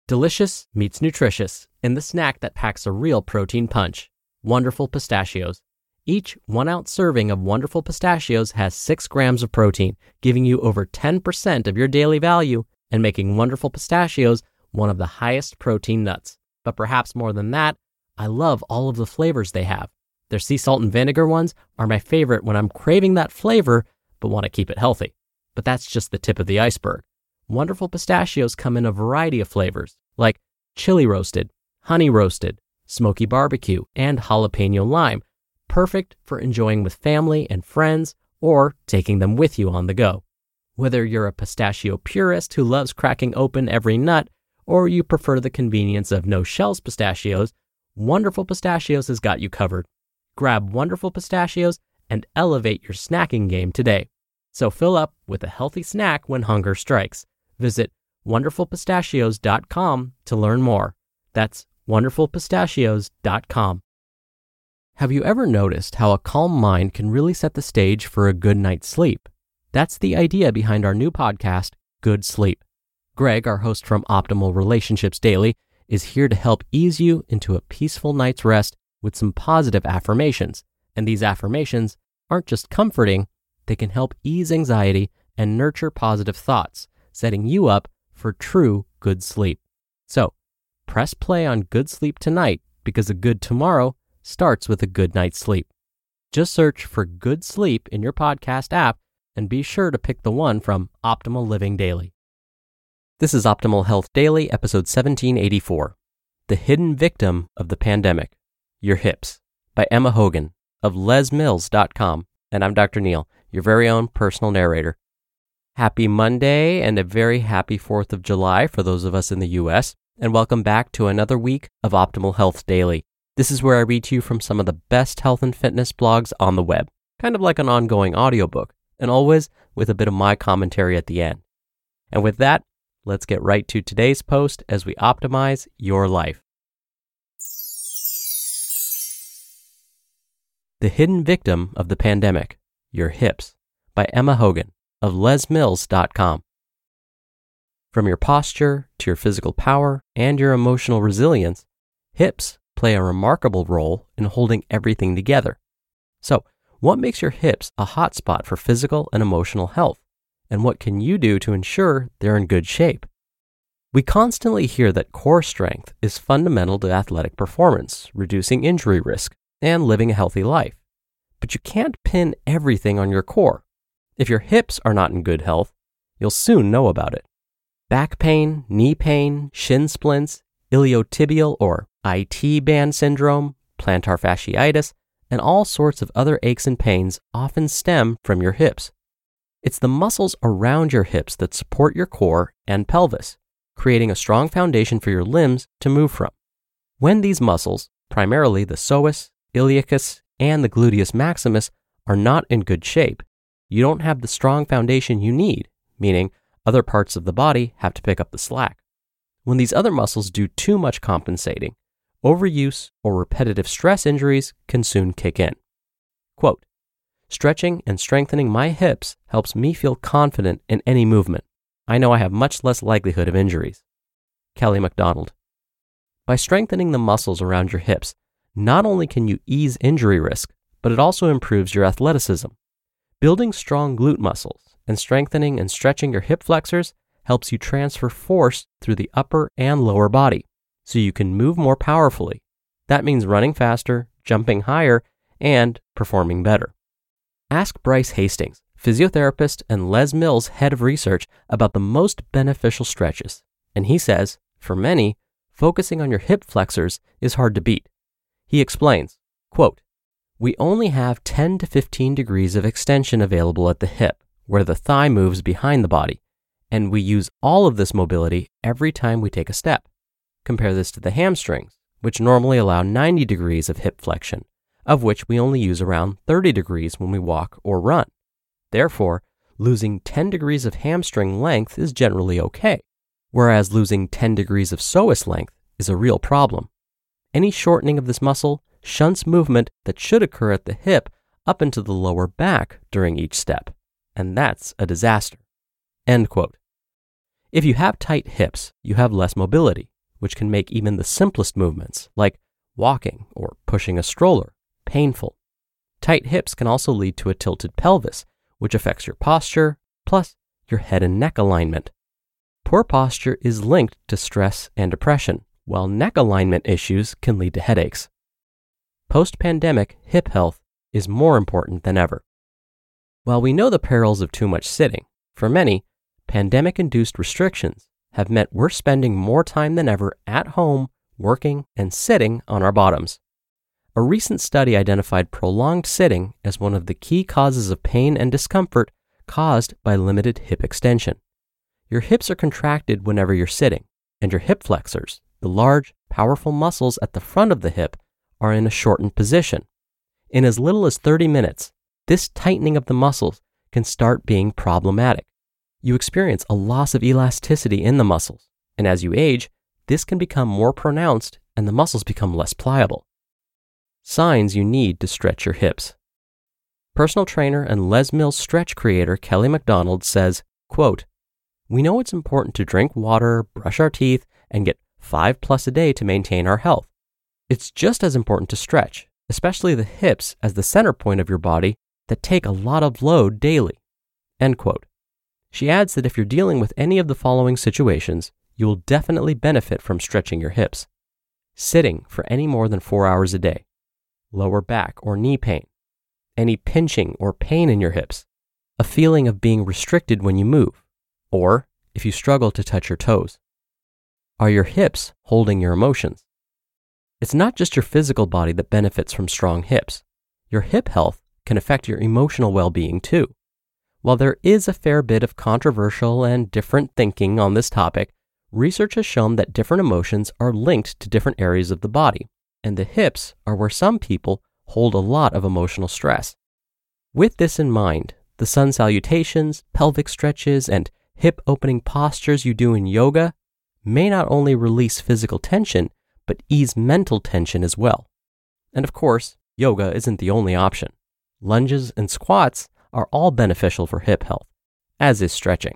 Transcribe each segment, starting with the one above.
Delicious meets nutritious in the snack that packs a real protein punch. Wonderful Pistachios. Each 1-ounce serving of Wonderful Pistachios has 6 grams of protein, giving you over 10% of your daily value and making Wonderful Pistachios one of the highest protein nuts. But perhaps more than that, I love all of the flavors they have. Their sea salt and vinegar ones are my favorite when I'm craving that flavor but want to keep it healthy. But that's just the tip of the iceberg. Wonderful Pistachios come in a variety of flavors, like chili roasted, honey roasted, smoky barbecue, and jalapeno lime, perfect for enjoying with family and friends or taking them with you on the go. Whether you're a pistachio purist who loves cracking open every nut, or you prefer the convenience of no-shells pistachios, Wonderful Pistachios has got you covered. Grab Wonderful Pistachios and elevate your snacking game today. So fill up with a healthy snack when hunger strikes. Visit wonderfulpistachios.com to learn more. That's wonderfulpistachios.com. Have you ever noticed how a calm mind can really set the stage for a good night's sleep? That's the idea behind our new podcast, Good Sleep. Greg, our host from Optimal Relationships Daily, is here to help ease you into a peaceful night's rest with some positive affirmations. And these affirmations aren't just comforting, they can help ease anxiety and nurture positive thoughts, setting you up for true good sleep. So, press play on Good Sleep tonight because a good tomorrow starts with a good night's sleep. Just search for Good Sleep in your podcast app and be sure to pick the one from Optimal Living Daily. This is Optimal Health Daily, episode 1784, The Hidden Victim of the Pandemic, Your Hips, by Emma Hogan of lesmills.com. And I'm Dr. Neil, your very own personal narrator. Happy Monday and a very happy 4th of July for those of us in the U.S., and welcome back to another week of Optimal Health Daily. This is where I read to you from some of the best health and fitness blogs on the web, kind of like an ongoing audiobook, and always with a bit of my commentary at the end. And with that, let's get right to today's post as we optimize your life. The Hidden Victim of the Pandemic, Your Hips, by Emma Hogan of lesmills.com. From your posture to your physical power and your emotional resilience, hips play a remarkable role in holding everything together. So, what makes your hips a hotspot for physical and emotional health? And what can you do to ensure they're in good shape? We constantly hear that core strength is fundamental to athletic performance, reducing injury risk, and living a healthy life. But you can't pin everything on your core. If your hips are not in good health, you'll soon know about it. Back pain, knee pain, shin splints, iliotibial or IT band syndrome, plantar fasciitis, and all sorts of other aches and pains often stem from your hips. It's the muscles around your hips that support your core and pelvis, creating a strong foundation for your limbs to move from. When these muscles, primarily the psoas, iliacus, and the gluteus maximus, are not in good shape, you don't have the strong foundation you need, meaning other parts of the body have to pick up the slack. When these other muscles do too much compensating, overuse or repetitive stress injuries can soon kick in. Quote, "Stretching and strengthening my hips helps me feel confident in any movement. I know I have much less likelihood of injuries." Kelly MacDonald. By strengthening the muscles around your hips, not only can you ease injury risk, but it also improves your athleticism. Building strong glute muscles and strengthening and stretching your hip flexors helps you transfer force through the upper and lower body, so you can move more powerfully. That means running faster, jumping higher, and performing better. Ask Bryce Hastings, physiotherapist and Les Mills head of research, about the most beneficial stretches. And he says, for many, focusing on your hip flexors is hard to beat. He explains, quote, "We only have 10 to 15 degrees of extension available at the hip, where the thigh moves behind the body, and we use all of this mobility every time we take a step. Compare this to the hamstrings, which normally allow 90 degrees of hip flexion, of which we only use around 30 degrees when we walk or run. Therefore, losing 10 degrees of hamstring length is generally okay, whereas losing 10 degrees of psoas length is a real problem. Any shortening of this muscle shunts movement that should occur at the hip up into the lower back during each step, and that's a disaster." End quote. If you have tight hips, you have less mobility, which can make even the simplest movements, like walking or pushing a stroller, painful. Tight hips can also lead to a tilted pelvis, which affects your posture, plus your head and neck alignment. Poor posture is linked to stress and depression, while neck alignment issues can lead to headaches. Post-pandemic hip health is more important than ever. While we know the perils of too much sitting, for many, pandemic-induced restrictions have meant we're spending more time than ever at home, working, and sitting on our bottoms. A recent study identified prolonged sitting as one of the key causes of pain and discomfort caused by limited hip extension. Your hips are contracted whenever you're sitting, and your hip flexors, the large, powerful muscles at the front of the hip, are in a shortened position. In as little as 30 minutes, this tightening of the muscles can start being problematic. You experience a loss of elasticity in the muscles, and as you age, this can become more pronounced and the muscles become less pliable. Signs you need to stretch your hips. Personal trainer and Les Mills stretch creator Kelly McDonald says, quote, "We know it's important to drink water, brush our teeth, and get 5+ a day to maintain our health. It's just as important to stretch, especially the hips as the center point of your body that take a lot of load daily." End quote. She adds that if you're dealing with any of the following situations, you will definitely benefit from stretching your hips. Sitting for any more than 4 hours a day. Lower back or knee pain. Any pinching or pain in your hips. A feeling of being restricted when you move. Or if you struggle to touch your toes. Are your hips holding your emotions? It's not just your physical body that benefits from strong hips. Your hip health can affect your emotional well-being too. While there is a fair bit of controversial and different thinking on this topic, research has shown that different emotions are linked to different areas of the body, and the hips are where some people hold a lot of emotional stress. With this in mind, the sun salutations, pelvic stretches, and hip opening postures you do in yoga may not only release physical tension, but ease mental tension as well. And of course, yoga isn't the only option. Lunges and squats are all beneficial for hip health, as is stretching.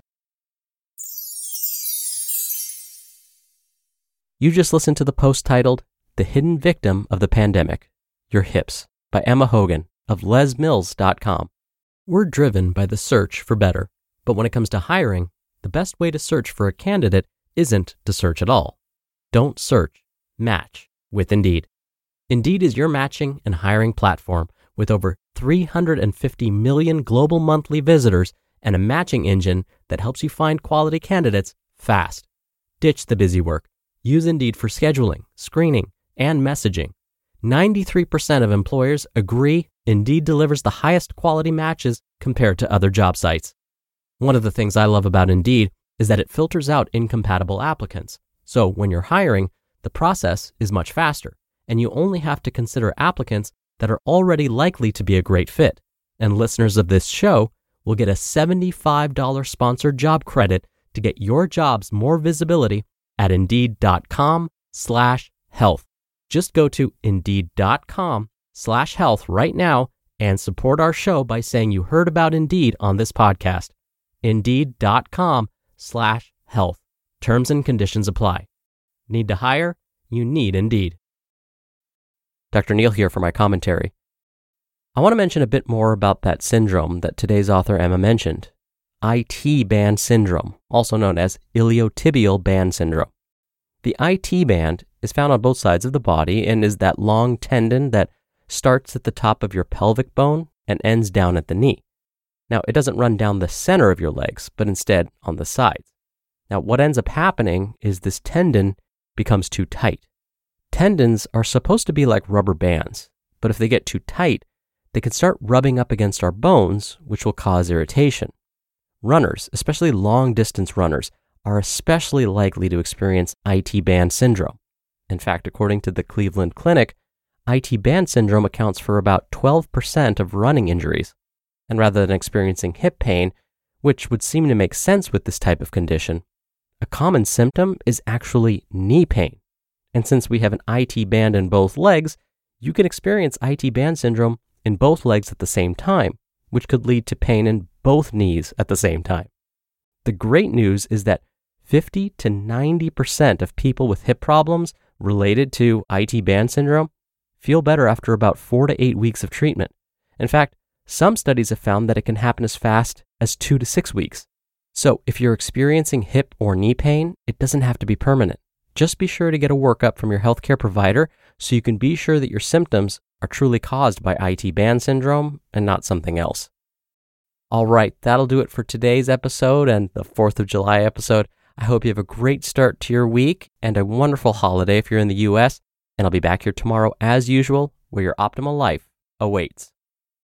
You just listened to the post titled, "The Hidden Victim of the Pandemic, Your Hips," by Emma Hogan of lesmills.com. We're driven by the search for better, but when it comes to hiring, the best way to search for a candidate isn't to search at all. Don't search, match with Indeed. Indeed is your matching and hiring platform with over 350 million global monthly visitors and a matching engine that helps you find quality candidates fast. Ditch the busy work. Use Indeed for scheduling, screening, and messaging. 93% of employers agree Indeed delivers the highest quality matches compared to other job sites. One of the things I love about Indeed is that it filters out incompatible applicants. So when you're hiring, the process is much faster, and you only have to consider applicants that are already likely to be a great fit. And listeners of this show will get a $75 sponsored job credit to get your jobs more visibility at Indeed.com/health. Just go to Indeed.com/health right now and support our show by saying you heard about Indeed on this podcast. Indeed.com/health. Terms and conditions apply. Need to hire? You need Indeed. Dr. Neal here for my commentary. I want to mention a bit more about that syndrome that today's author Emma mentioned, IT band syndrome, also known as iliotibial band syndrome. The IT band is found on both sides of the body and is that long tendon that starts at the top of your pelvic bone and ends down at the knee. Now, it doesn't run down the center of your legs, but instead on the sides. Now, what ends up happening is this tendon becomes too tight. Tendons are supposed to be like rubber bands, but if they get too tight, they can start rubbing up against our bones, which will cause irritation. Runners, especially long-distance runners, are especially likely to experience IT band syndrome. In fact, according to the Cleveland Clinic, IT band syndrome accounts for about 12% of running injuries. And rather than experiencing hip pain, which would seem to make sense with this type of condition, a common symptom is actually knee pain. And since we have an IT band in both legs, you can experience IT band syndrome in both legs at the same time, which could lead to pain in both knees at the same time. The great news is that 50 to 90% of people with hip problems related to IT band syndrome feel better after about 4 to 8 weeks of treatment. In fact, some studies have found that it can happen as fast as 2 to 6 weeks. So if you're experiencing hip or knee pain, it doesn't have to be permanent. Just be sure to get a workup from your healthcare provider so you can be sure that your symptoms are truly caused by IT band syndrome and not something else. All right, that'll do it for today's episode and the 4th of July episode. I hope you have a great start to your week and a wonderful holiday if you're in the US. And I'll be back here tomorrow as usual, where your optimal life awaits.